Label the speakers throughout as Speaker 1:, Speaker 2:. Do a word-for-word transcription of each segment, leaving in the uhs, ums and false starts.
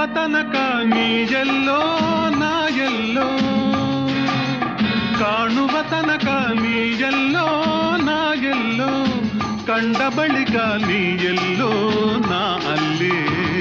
Speaker 1: ತನಕ ನೀ ಎಲ್ಲೋ ನಾ ಎಲ್ಲೋ, ಕಾಣುವ ತನಕ ನೀ ಎಲ್ಲೋ ನಾ ಎಲ್ಲೋ, ಕಂಡ ಬಳಿಕ ನೀ ಎಲ್ಲೋ ನಾ ಅಲ್ಲೇ.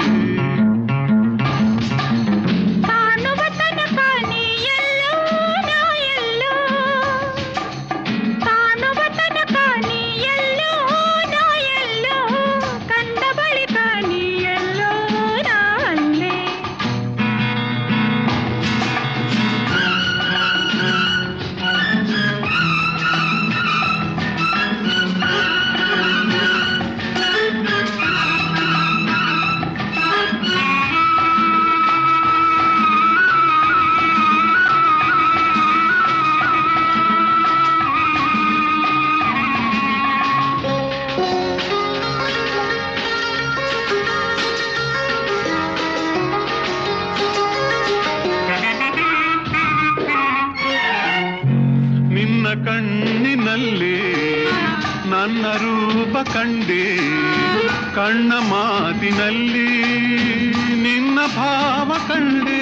Speaker 1: ಕಣ್ಣಿನಲ್ಲಿ ನನ್ನ ರೂಪ ಕಂಡೆ, ಕಣ್ಣ ಮಾತಿನಲ್ಲಿ ನಿನ್ನ ಭಾವ ಕಂಡೆ.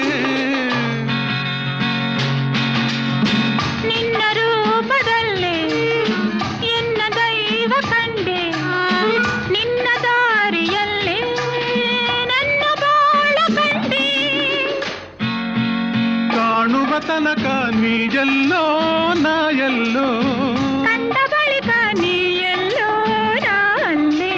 Speaker 2: ನಿನ್ನ ರೂಪದಲ್ಲಿ ಎನ್ನ ದೈವ ಕಂಡೆ, ನಿನ್ನ ದಾರಿಯಲ್ಲಿ ನನ್ನ ಬಾಳ ಕಂಡೆ.
Speaker 1: ಕಾಣುವ ತನಕ ನೀ ಎಲ್ಲೋ ನಾ ಎಲ್ಲೋ,
Speaker 2: ಕಂಡ ಬಳಿಕ ನೀ ಎಲ್ಲೋ ನಾ ಅಲ್ಲೇ.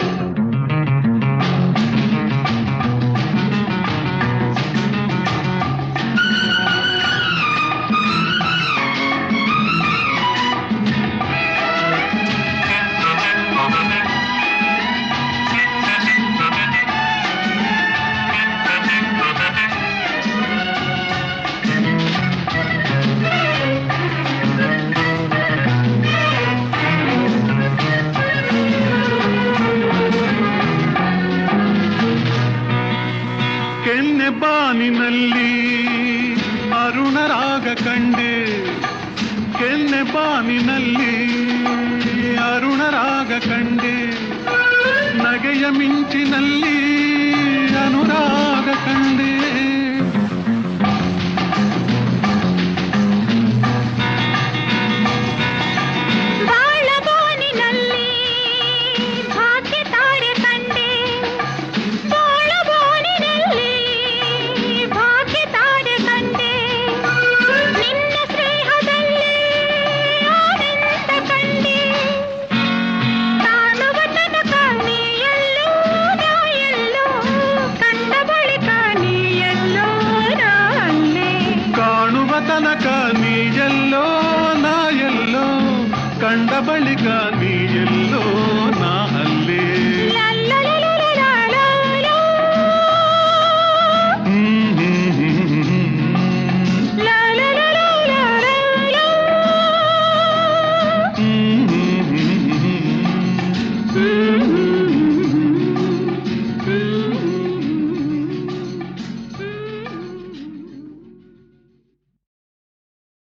Speaker 1: ಕೆನ್ನೆ ಬಾನಿನಲ್ಲಿ ಅರುಣ ರಾಗ ಕಂಡೆ, ಕೆನ್ನೆ ಬಾನಿನಲ್ಲಿ ಅರುಣ ರಾಗ ಕಂಡೆ, ನಗೆಯ ಮಿಂಚಿನಲ್ಲಿ ಅನುರಾಗ ಕಂಡೆ. ತನಕ ನೀ ಎಲ್ಲೋ ನಾ ಎಲ್ಲೋ, ಕಂಡ ಬಳಿಕ